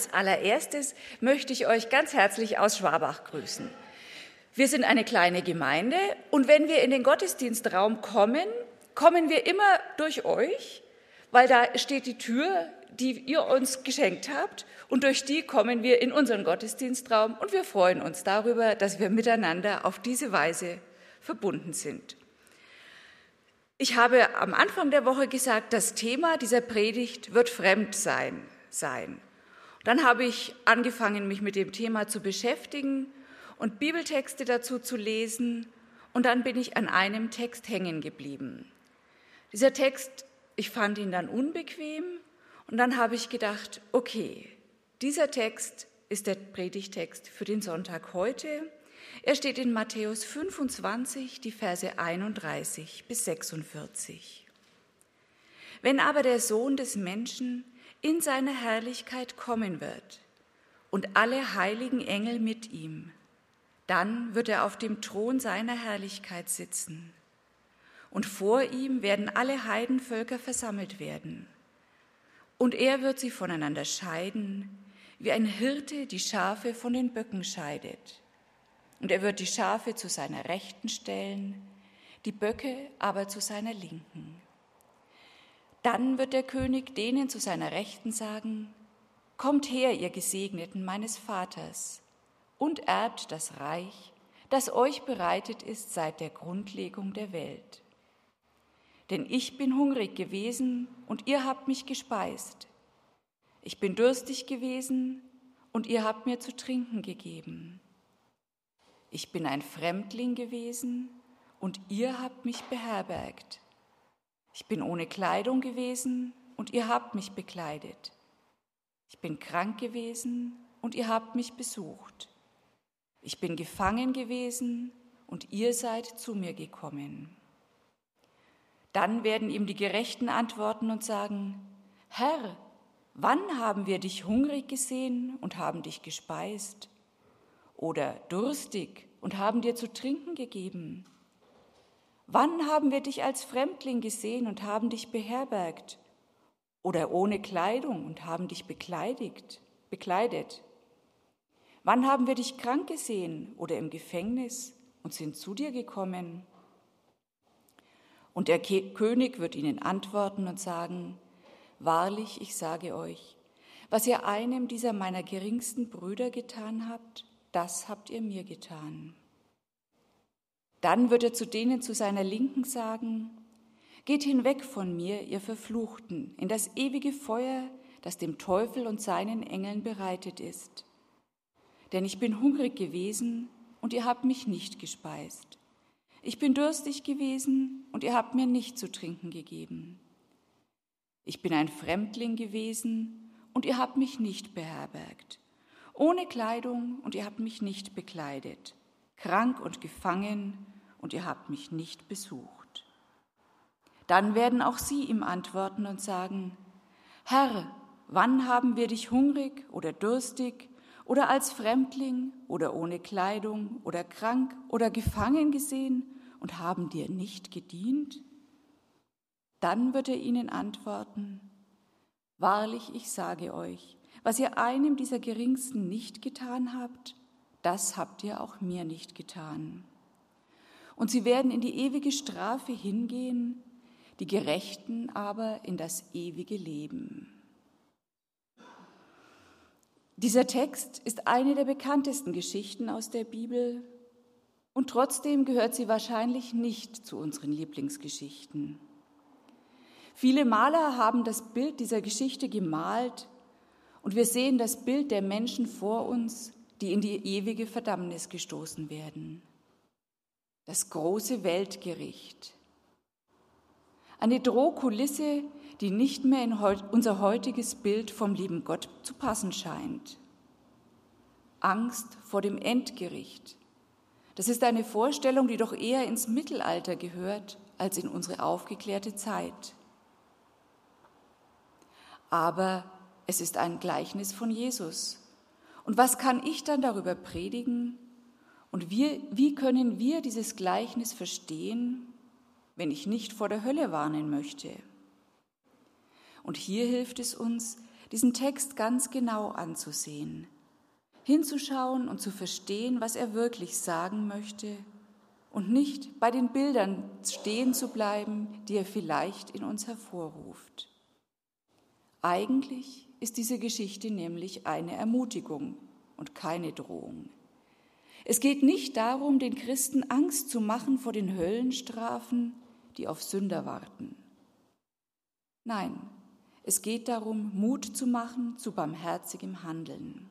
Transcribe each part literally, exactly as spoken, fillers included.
Als allererstes möchte ich euch ganz herzlich aus Schwabach grüßen. Wir sind eine kleine Gemeinde und wenn wir in den Gottesdienstraum kommen, kommen wir immer durch euch, weil da steht die Tür, die ihr uns geschenkt habt, und durch die kommen wir in unseren Gottesdienstraum und wir freuen uns darüber, dass wir miteinander auf diese Weise verbunden sind. Ich habe am Anfang der Woche gesagt, das Thema dieser Predigt wird Fremdsein sein. Dann habe ich angefangen, mich mit dem Thema zu beschäftigen und Bibeltexte dazu zu lesen, und dann bin ich an einem Text hängen geblieben. Dieser Text, ich fand ihn dann unbequem, und dann habe ich gedacht, okay, dieser Text ist der Predigtext für den Sonntag heute. Er steht in Matthäus fünfundzwanzig, die Verse einunddreißig bis sechsundvierzig. Wenn aber der Sohn des Menschen in seine Herrlichkeit kommen wird und alle heiligen Engel mit ihm, dann wird er auf dem Thron seiner Herrlichkeit sitzen. Und vor ihm werden alle Heidenvölker versammelt werden. Und er wird sie voneinander scheiden, wie ein Hirte die Schafe von den Böcken scheidet. Und er wird die Schafe zu seiner Rechten stellen, die Böcke aber zu seiner Linken. Dann wird der König denen zu seiner Rechten sagen: Kommt her, ihr Gesegneten meines Vaters, und erbt das Reich, das euch bereitet ist seit der Grundlegung der Welt. Denn ich bin hungrig gewesen, und ihr habt mich gespeist. Ich bin durstig gewesen, und ihr habt mir zu trinken gegeben. Ich bin ein Fremdling gewesen, und ihr habt mich beherbergt. Ich bin ohne Kleidung gewesen, und ihr habt mich bekleidet. Ich bin krank gewesen, und ihr habt mich besucht. Ich bin gefangen gewesen, und ihr seid zu mir gekommen. Dann werden ihm die Gerechten antworten und sagen: Herr, wann haben wir dich hungrig gesehen und haben dich gespeist? Oder durstig und haben dir zu trinken gegeben? Wann haben wir dich als Fremdling gesehen und haben dich beherbergt? Oder ohne Kleidung und haben dich bekleidet? bekleidet? Wann haben wir dich krank gesehen oder im Gefängnis und sind zu dir gekommen? Und der König wird ihnen antworten und sagen: Wahrlich, ich sage euch, was ihr einem dieser meiner geringsten Brüder getan habt, das habt ihr mir getan. Dann wird er zu denen zu seiner Linken sagen: Geht hinweg von mir, ihr Verfluchten, in das ewige Feuer, das dem Teufel und seinen Engeln bereitet ist. Denn ich bin hungrig gewesen, und ihr habt mich nicht gespeist. Ich bin durstig gewesen, und ihr habt mir nicht zu trinken gegeben. Ich bin ein Fremdling gewesen, und ihr habt mich nicht beherbergt. Ohne Kleidung, und ihr habt mich nicht bekleidet. Krank und gefangen, und ihr habt mich nicht besucht. Dann werden auch sie ihm antworten und sagen: Herr, wann haben wir dich hungrig oder durstig oder als Fremdling oder ohne Kleidung oder krank oder gefangen gesehen und haben dir nicht gedient? Dann wird er ihnen antworten: Wahrlich, ich sage euch, was ihr einem dieser Geringsten nicht getan habt, das habt ihr auch mir nicht getan. Und sie werden in die ewige Strafe hingehen, die Gerechten aber in das ewige Leben. Dieser Text ist eine der bekanntesten Geschichten aus der Bibel, und trotzdem gehört sie wahrscheinlich nicht zu unseren Lieblingsgeschichten. Viele Maler haben das Bild dieser Geschichte gemalt, und wir sehen das Bild der Menschen vor uns, die in die ewige Verdammnis gestoßen werden. Das große Weltgericht. Eine Drohkulisse, die nicht mehr in unser heutiges Bild vom lieben Gott zu passen scheint. Angst vor dem Endgericht. Das ist eine Vorstellung, die doch eher ins Mittelalter gehört als in unsere aufgeklärte Zeit. Aber es ist ein Gleichnis von Jesus. Und was kann ich dann darüber predigen? Und wie, wie können wir dieses Gleichnis verstehen, wenn ich nicht vor der Hölle warnen möchte? Und hier hilft es uns, diesen Text ganz genau anzusehen, hinzuschauen und zu verstehen, was er wirklich sagen möchte und nicht bei den Bildern stehen zu bleiben, die er vielleicht in uns hervorruft. Eigentlich ist diese Geschichte nämlich eine Ermutigung und keine Drohung. Es geht nicht darum, den Christen Angst zu machen vor den Höllenstrafen, die auf Sünder warten. Nein, es geht darum, Mut zu machen zu barmherzigem Handeln.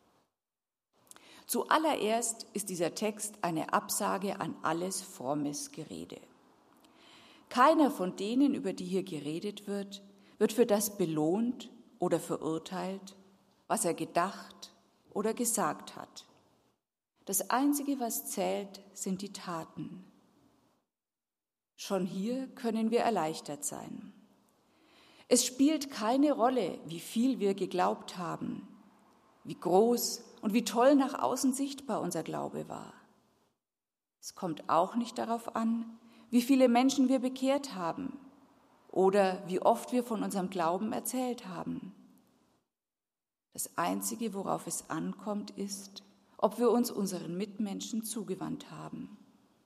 Zuallererst ist dieser Text eine Absage an alles frommes Gerede. Keiner von denen, über die hier geredet wird, wird für das belohnt oder verurteilt, was er gedacht oder gesagt hat. Das Einzige, was zählt, sind die Taten. Schon hier können wir erleichtert sein. Es spielt keine Rolle, wie viel wir geglaubt haben, wie groß und wie toll nach außen sichtbar unser Glaube war. Es kommt auch nicht darauf an, wie viele Menschen wir bekehrt haben oder wie oft wir von unserem Glauben erzählt haben. Das Einzige, worauf es ankommt, ist, ob wir uns unseren Mitmenschen zugewandt haben.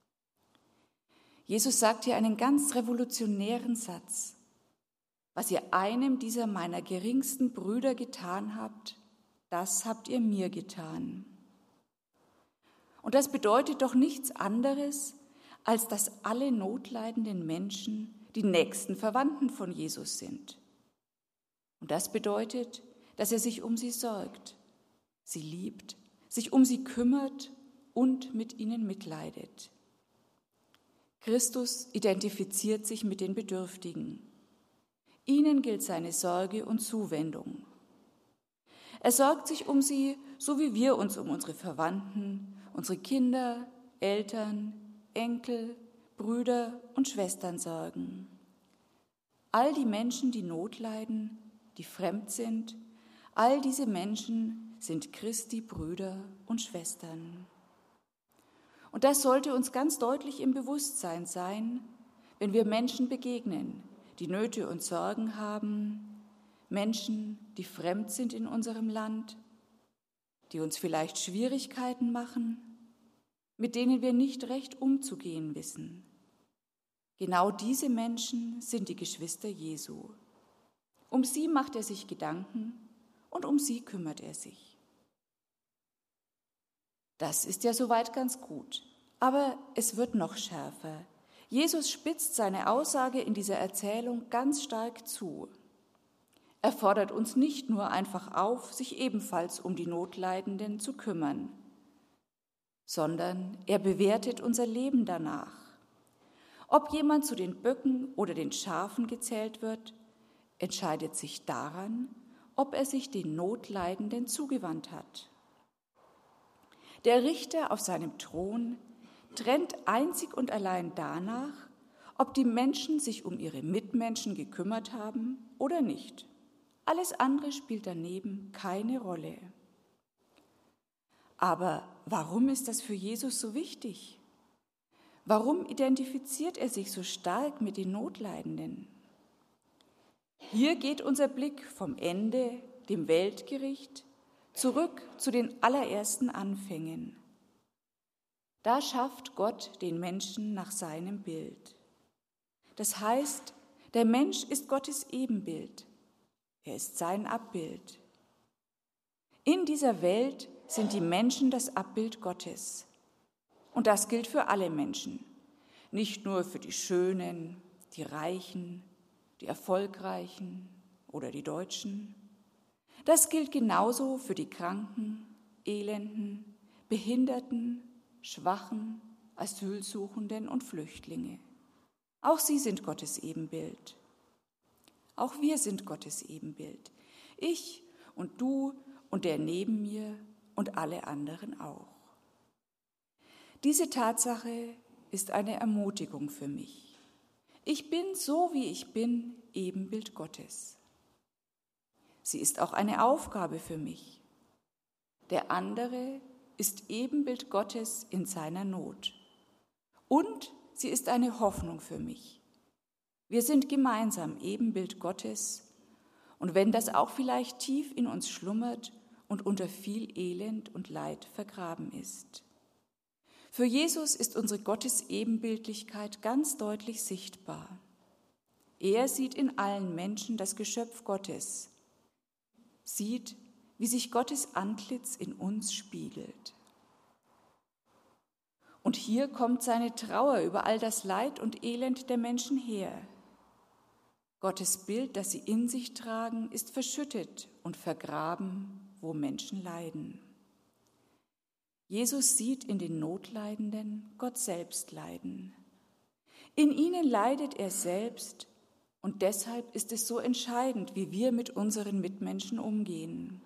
Jesus sagt hier einen ganz revolutionären Satz. Was ihr einem dieser meiner geringsten Brüder getan habt, das habt ihr mir getan. Und das bedeutet doch nichts anderes, als dass alle notleidenden Menschen die nächsten Verwandten von Jesus sind. Und das bedeutet, dass er sich um sie sorgt, sie liebt, sich um sie kümmert und mit ihnen mitleidet. Christus identifiziert sich mit den Bedürftigen. Ihnen gilt seine Sorge und Zuwendung. Er sorgt sich um sie, so wie wir uns um unsere Verwandten, unsere Kinder, Eltern, Enkel, Brüder und Schwestern sorgen. All die Menschen, die Not leiden, die fremd sind, all diese Menschen sind Christi Brüder und Schwestern. Und das sollte uns ganz deutlich im Bewusstsein sein, wenn wir Menschen begegnen, die Nöte und Sorgen haben, Menschen, die fremd sind in unserem Land, die uns vielleicht Schwierigkeiten machen, mit denen wir nicht recht umzugehen wissen. Genau diese Menschen sind die Geschwister Jesu. Um sie macht er sich Gedanken und um sie kümmert er sich. Das ist ja soweit ganz gut, aber es wird noch schärfer. Jesus spitzt seine Aussage in dieser Erzählung ganz stark zu. Er fordert uns nicht nur einfach auf, sich ebenfalls um die Notleidenden zu kümmern, sondern er bewertet unser Leben danach. Ob jemand zu den Böcken oder den Schafen gezählt wird, entscheidet sich daran, ob er sich den Notleidenden zugewandt hat. Der Richter auf seinem Thron trennt einzig und allein danach, ob die Menschen sich um ihre Mitmenschen gekümmert haben oder nicht. Alles andere spielt daneben keine Rolle. Aber warum ist das für Jesus so wichtig? Warum identifiziert er sich so stark mit den Notleidenden? Hier geht unser Blick vom Ende, dem Weltgericht, zurück zu den allerersten Anfängen. Da schafft Gott den Menschen nach seinem Bild. Das heißt, der Mensch ist Gottes Ebenbild. Er ist sein Abbild. In dieser Welt sind die Menschen das Abbild Gottes. Und das gilt für alle Menschen, nicht nur für die Schönen, die Reichen, die Erfolgreichen oder die Deutschen. Das gilt genauso für die Kranken, Elenden, Behinderten, Schwachen, Asylsuchenden und Flüchtlinge. Auch sie sind Gottes Ebenbild. Auch wir sind Gottes Ebenbild. Ich und du und der neben mir und alle anderen auch. Diese Tatsache ist eine Ermutigung für mich. Ich bin so, wie ich bin, Ebenbild Gottes. Sie ist auch eine Aufgabe für mich. Der andere ist Ebenbild Gottes in seiner Not. Und sie ist eine Hoffnung für mich. Wir sind gemeinsam Ebenbild Gottes Und wenn das auch vielleicht tief in uns schlummert und unter viel Elend und Leid vergraben ist. Für Jesus ist unsere Gottesebenbildlichkeit ganz deutlich sichtbar. Er sieht in allen Menschen das Geschöpf Gottes, sieht, wie sich Gottes Antlitz in uns spiegelt. Und hier kommt seine Trauer über all das Leid und Elend der Menschen her. Gottes Bild, das sie in sich tragen, ist verschüttet und vergraben, wo Menschen leiden. Jesus sieht in den Notleidenden Gott selbst leiden. In ihnen leidet er selbst und deshalb ist es so entscheidend, wie wir mit unseren Mitmenschen umgehen.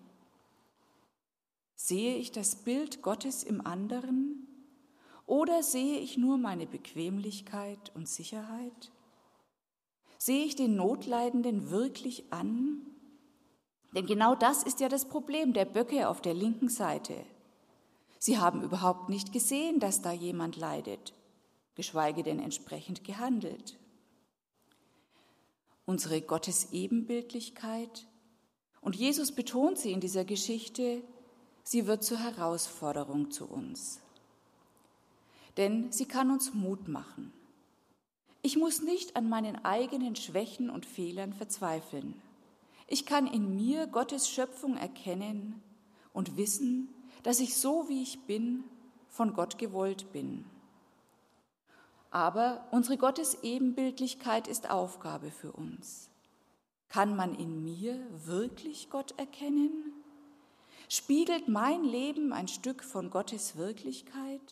Sehe ich das Bild Gottes im anderen oder sehe ich nur meine Bequemlichkeit und Sicherheit? Sehe ich den Notleidenden wirklich an? Denn genau das ist ja das Problem der Böcke auf der linken Seite. Sie haben überhaupt nicht gesehen, dass da jemand leidet, geschweige denn entsprechend gehandelt. Unsere Gottesebenbildlichkeit, und Jesus betont sie in dieser Geschichte, sie wird zur Herausforderung zu uns. Denn sie kann uns Mut machen. Ich muss nicht an meinen eigenen Schwächen und Fehlern verzweifeln. Ich kann in mir Gottes Schöpfung erkennen und wissen, dass ich so, wie ich bin, von Gott gewollt bin. Aber unsere Gottesebenbildlichkeit ist Aufgabe für uns. Kann man in mir wirklich Gott erkennen? Spiegelt mein Leben ein Stück von Gottes Wirklichkeit?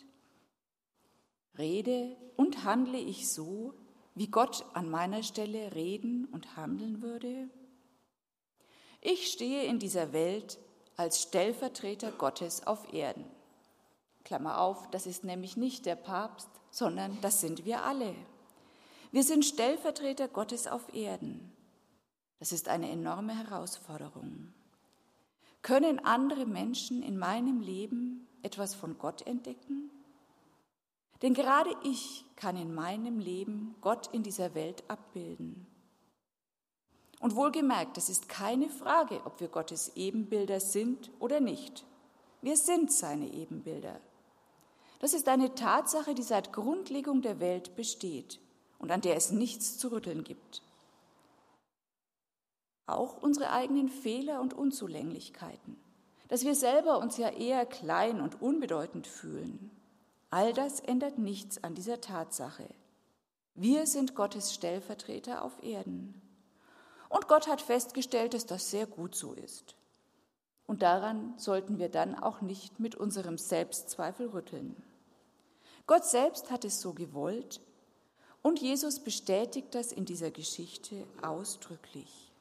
Rede und handle ich so, wie Gott an meiner Stelle reden und handeln würde? Ich stehe in dieser Welt als Stellvertreter Gottes auf Erden. Klammer auf, das ist nämlich nicht der Papst, sondern das sind wir alle. Wir sind Stellvertreter Gottes auf Erden. Das ist eine enorme Herausforderung. Können andere Menschen in meinem Leben etwas von Gott entdecken? Denn gerade ich kann in meinem Leben Gott in dieser Welt abbilden. Und wohlgemerkt, es ist keine Frage, ob wir Gottes Ebenbilder sind oder nicht. Wir sind seine Ebenbilder. Das ist eine Tatsache, die seit Grundlegung der Welt besteht und an der es nichts zu rütteln gibt. Auch unsere eigenen Fehler und Unzulänglichkeiten, dass wir selber uns ja eher klein und unbedeutend fühlen, all das ändert nichts an dieser Tatsache. Wir sind Gottes Stellvertreter auf Erden. Und Gott hat festgestellt, dass das sehr gut so ist. Und daran sollten wir dann auch nicht mit unserem Selbstzweifel rütteln. Gott selbst hat es so gewollt und Jesus bestätigt das in dieser Geschichte ausdrücklich.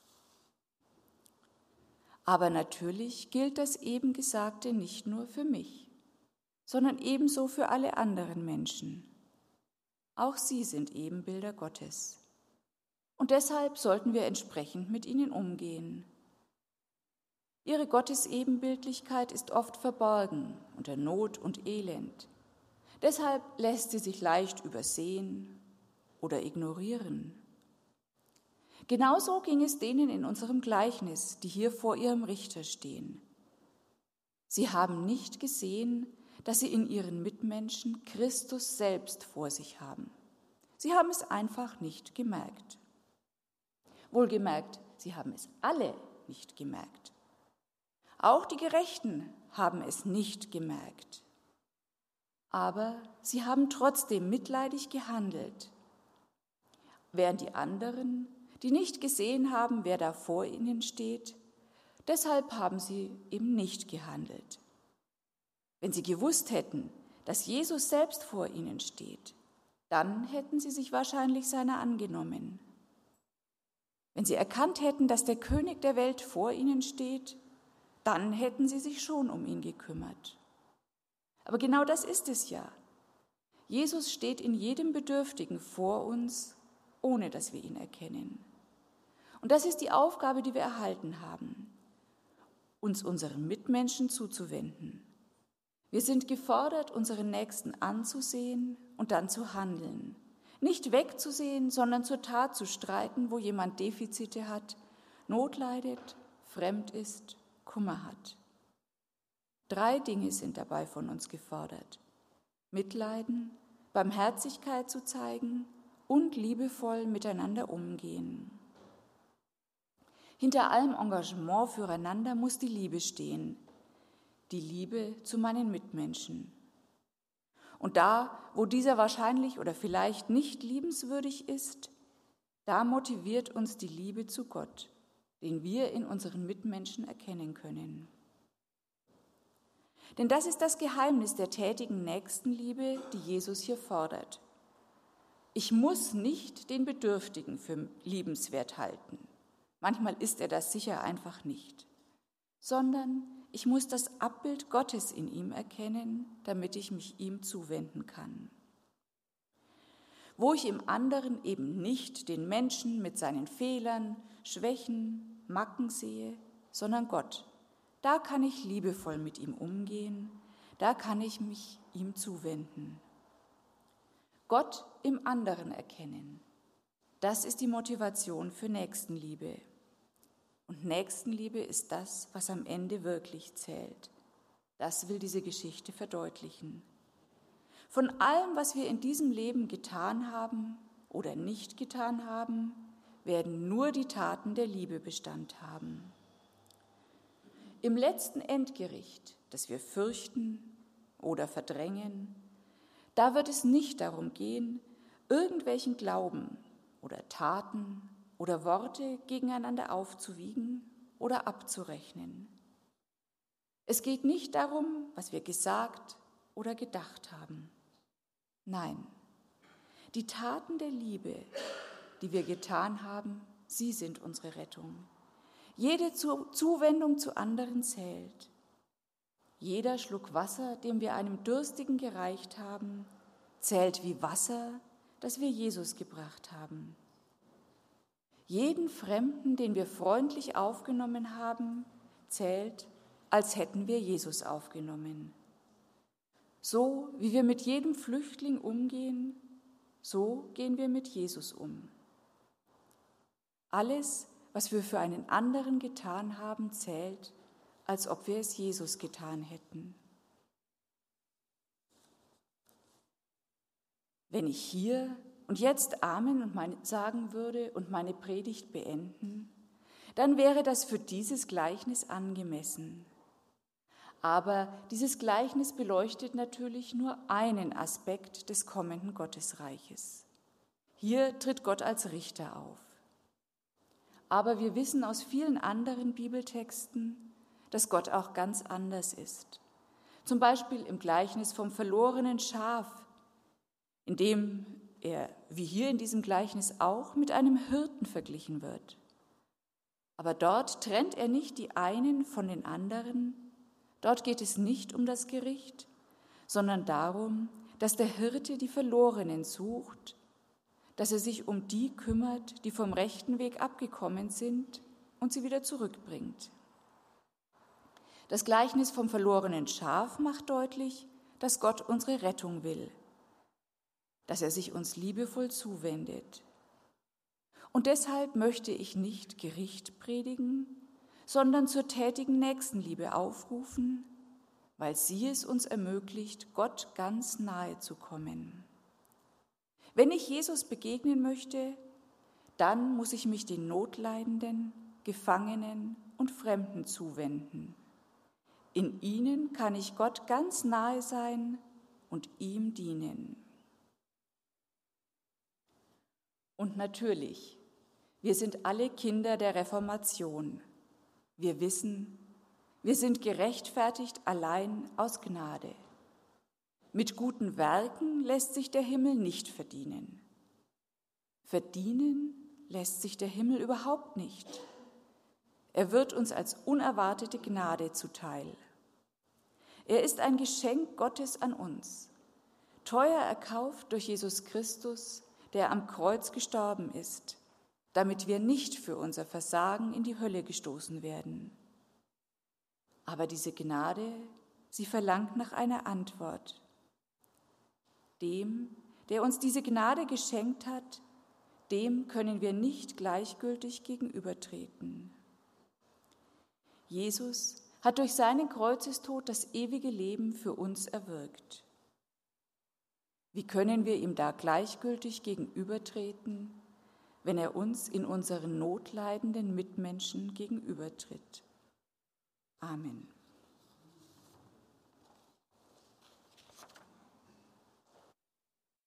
Aber natürlich gilt das eben Gesagte nicht nur für mich, sondern ebenso für alle anderen Menschen. Auch sie sind Ebenbilder Gottes. Und deshalb sollten wir entsprechend mit ihnen umgehen. Ihre Gottesebenbildlichkeit ist oft verborgen unter Not und Elend. Deshalb lässt sie sich leicht übersehen oder ignorieren. Genauso ging es denen in unserem Gleichnis, die hier vor ihrem Richter stehen. Sie haben nicht gesehen, dass sie in ihren Mitmenschen Christus selbst vor sich haben. Sie haben es einfach nicht gemerkt. Wohlgemerkt, sie haben es alle nicht gemerkt. Auch die Gerechten haben es nicht gemerkt. Aber sie haben trotzdem mitleidig gehandelt, während die anderen, die nicht gesehen haben, wer da vor ihnen steht, deshalb haben sie eben nicht gehandelt. Wenn sie gewusst hätten, dass Jesus selbst vor ihnen steht, dann hätten sie sich wahrscheinlich seiner angenommen. Wenn sie erkannt hätten, dass der König der Welt vor ihnen steht, dann hätten sie sich schon um ihn gekümmert. Aber genau das ist es ja. Jesus steht in jedem Bedürftigen vor uns, ohne dass wir ihn erkennen. Und das ist die Aufgabe, die wir erhalten haben, uns unseren Mitmenschen zuzuwenden. Wir sind gefordert, unseren Nächsten anzusehen und dann zu handeln. Nicht wegzusehen, sondern zur Tat zu streiten, wo jemand Defizite hat, Not leidet, fremd ist, Kummer hat. Drei Dinge sind dabei von uns gefordert: Mitleiden, Barmherzigkeit zu zeigen und liebevoll miteinander umgehen. Hinter allem Engagement füreinander muss die Liebe stehen, die Liebe zu meinen Mitmenschen. Und da, wo dieser wahrscheinlich oder vielleicht nicht liebenswürdig ist, da motiviert uns die Liebe zu Gott, den wir in unseren Mitmenschen erkennen können. Denn das ist das Geheimnis der tätigen Nächstenliebe, die Jesus hier fordert. Ich muss nicht den Bedürftigen für liebenswert halten. Manchmal ist er das sicher einfach nicht. Sondern ich muss das Abbild Gottes in ihm erkennen, damit ich mich ihm zuwenden kann. Wo ich im anderen eben nicht den Menschen mit seinen Fehlern, Schwächen, Macken sehe, sondern Gott, da kann ich liebevoll mit ihm umgehen, da kann ich mich ihm zuwenden. Gott im anderen erkennen, das ist die Motivation für Nächstenliebe. Und Nächstenliebe ist das, was am Ende wirklich zählt. Das will diese Geschichte verdeutlichen. Von allem, was wir in diesem Leben getan haben oder nicht getan haben, werden nur die Taten der Liebe Bestand haben. Im letzten Endgericht, das wir fürchten oder verdrängen, da wird es nicht darum gehen, irgendwelchen Glauben oder Taten oder Worte gegeneinander aufzuwiegen oder abzurechnen. Es geht nicht darum, was wir gesagt oder gedacht haben. Nein, die Taten der Liebe, die wir getan haben, sie sind unsere Rettung. Jede Zuwendung zu anderen zählt. Jeder Schluck Wasser, den wir einem Durstigen gereicht haben, zählt wie Wasser, das wir Jesus gebracht haben. Jeden Fremden, den wir freundlich aufgenommen haben, zählt, als hätten wir Jesus aufgenommen. So wie wir mit jedem Flüchtling umgehen, so gehen wir mit Jesus um. Alles, was wir für einen anderen getan haben, zählt, als ob wir es Jesus getan hätten. Wenn ich hier und jetzt Amen und meine, sagen würde und meine Predigt beenden, dann wäre das für dieses Gleichnis angemessen. Aber dieses Gleichnis beleuchtet natürlich nur einen Aspekt des kommenden Gottesreiches. Hier tritt Gott als Richter auf. Aber wir wissen aus vielen anderen Bibeltexten, dass Gott auch ganz anders ist. Zum Beispiel im Gleichnis vom verlorenen Schaf, in dem er, wie hier in diesem Gleichnis auch, mit einem Hirten verglichen wird. Aber dort trennt er nicht die einen von den anderen. Dort geht es nicht um das Gericht, sondern darum, dass der Hirte die Verlorenen sucht, dass er sich um die kümmert, die vom rechten Weg abgekommen sind und sie wieder zurückbringt. Das Gleichnis vom verlorenen Schaf macht deutlich, dass Gott unsere Rettung will, dass er sich uns liebevoll zuwendet. Und deshalb möchte ich nicht Gericht predigen, sondern zur tätigen Nächstenliebe aufrufen, weil sie es uns ermöglicht, Gott ganz nahe zu kommen. Wenn ich Jesus begegnen möchte, dann muss ich mich den Notleidenden, Gefangenen und Fremden zuwenden. In ihnen kann ich Gott ganz nahe sein und ihm dienen. Und natürlich, wir sind alle Kinder der Reformation. Wir wissen, wir sind gerechtfertigt allein aus Gnade. Mit guten Werken lässt sich der Himmel nicht verdienen. Verdienen lässt sich der Himmel überhaupt nicht. Er wird uns als unerwartete Gnade zuteil. Er ist ein Geschenk Gottes an uns, teuer erkauft durch Jesus Christus, der am Kreuz gestorben ist, damit wir nicht für unser Versagen in die Hölle gestoßen werden. Aber diese Gnade, sie verlangt nach einer Antwort. Dem, der uns diese Gnade geschenkt hat, dem können wir nicht gleichgültig gegenübertreten. Jesus hat durch seinen Kreuzestod das ewige Leben für uns erwirkt. Wie können wir ihm da gleichgültig gegenübertreten, wenn er uns in unseren notleidenden Mitmenschen gegenübertritt? Amen.